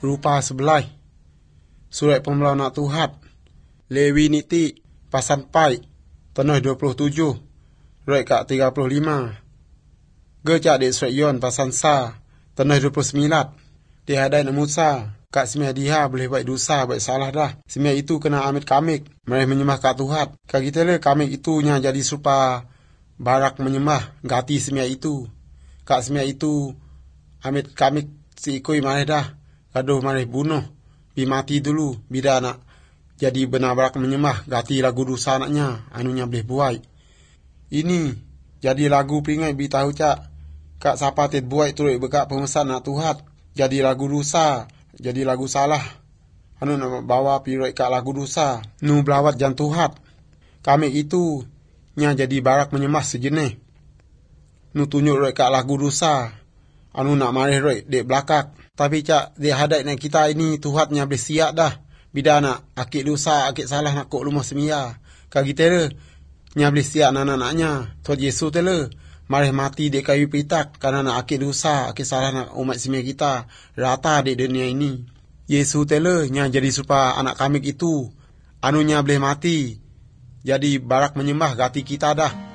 rupa sebelah. Surat Pembelau nak Tuhan. Lewi niti pasan pai tanah 27 roy kat 35. Gecak di surat Yon pasan sa tanah 29. Dihadai nak Musa kat semia dia boleh buat dosa buat salah dah. Semia itu kena amit kamik mereka menyembah kat Tuhan. Kak kita le kamik itu nya jadi serupa barak menyembah gati semia itu. Kak semia itu amit kamik si ikoi mareh dah. Gaduh mareh bunuh. Bi mati dulu bida nak jadi benar barak menyembah gati lagu dosa anaknya anunya boleh buai. Ini jadi lagu peringat bi tahu cak kak siapa tet buai turut bekak pemesan nak Tuhan. Jadi lagu dosa, jadi lagu salah. Anu nak bawa piroi kak lagu dosa nu belawat jan Tuhan. Kami itu nya jadi barak menyembah sejenis. Nu tunjuk roi kak lagu dosa. Anu nak marih roi dek belakak. Tapi cak dia hadai nak kita ini Tuhan nya boleh siap dah. Bida nak akik dosa, akik salah nak kok lumah semia. Kak kita le nya boleh siap anak-anaknya. Tuhan Yesus te le marih mati dek kayu pitak karena nak akik dosa, akik salah nak umat semia kita rata dek dunia ini. Yesus te le nya jadi supaya anak kami itu anunya boleh mati. Jadi barak menyembah gati kita dah.